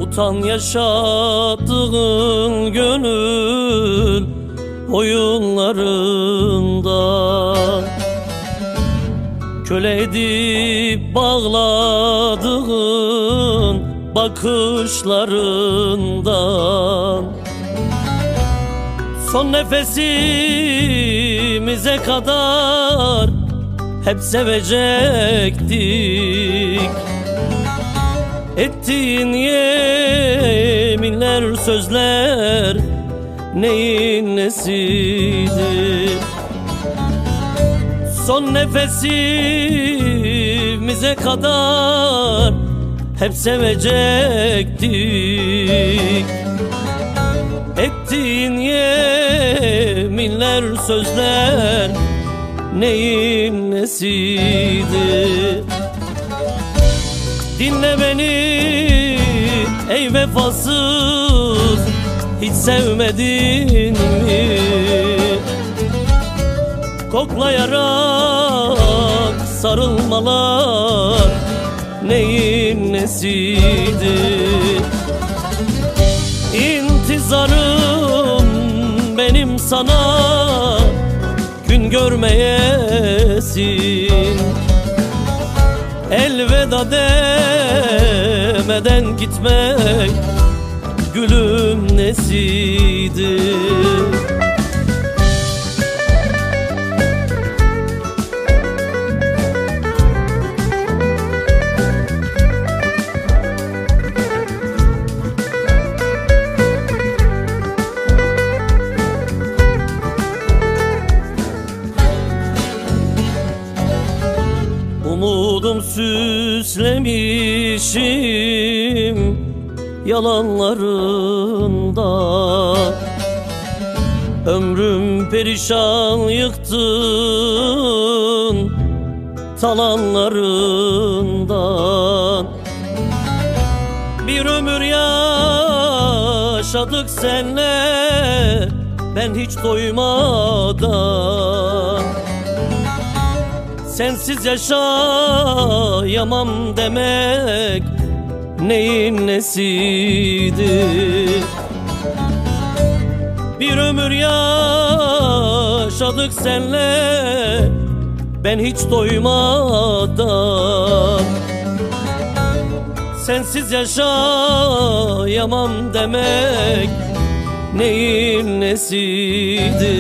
Utan yaşadığın gönül oyunlarından, köle edip bağladığın bakışlarından. Son nefesimize kadar hep sevecektik. Ettiğin yeminler, sözler neyin nesiydi? Son nefesimize kadar hep sevecektik. Ettiğin yeminler, sözler neyin nesiydi? Dinle beni ey vefasız, hiç sevmedin mi? Koklayarak sarılmalar neyin nesiydi? İntizarım benim sana gün görmeyesin. Elveda demeden gitmek gülüm nesiydi? Umudum süslemişim yalanlarında, ömrüm perişan yıktın talanlarından. Bir ömür yaşadık senle, ben hiç doymadan. Sensiz yaşayamam demek neyin nesiydi? Bir ömür yaşadık senle, ben hiç doymadan. Sensiz yaşayamam demek neyin nesiydi?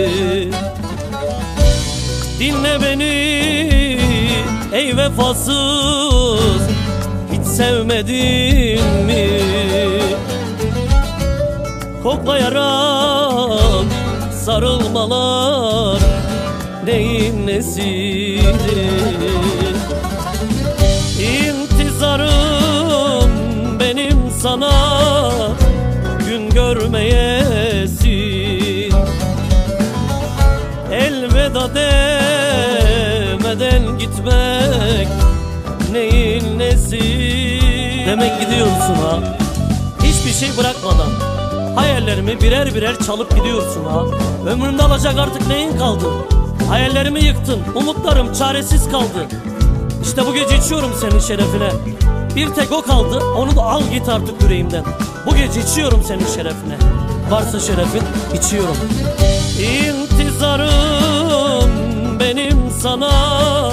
Dinle beni ey vefasız, hiç sevmedin mi? Koklayarak sarılmalar neyin nesiydi? İntizarım benim sana gün görmeyesin. Elveda demeden gitmek neyin nesi? Demek gidiyorsun ha, hiçbir şey bırakmadan. Hayallerimi birer birer çalıp gidiyorsun ha. Ömrümde alacak artık neyin kaldı? Hayallerimi yıktın, umutlarım çaresiz kaldı. İşte bu gece içiyorum senin şerefine. Bir tek o kaldı, onu da al git artık yüreğimden. Bu gece içiyorum senin şerefine. Varsa şerefin, içiyorum. İntizarım benim sana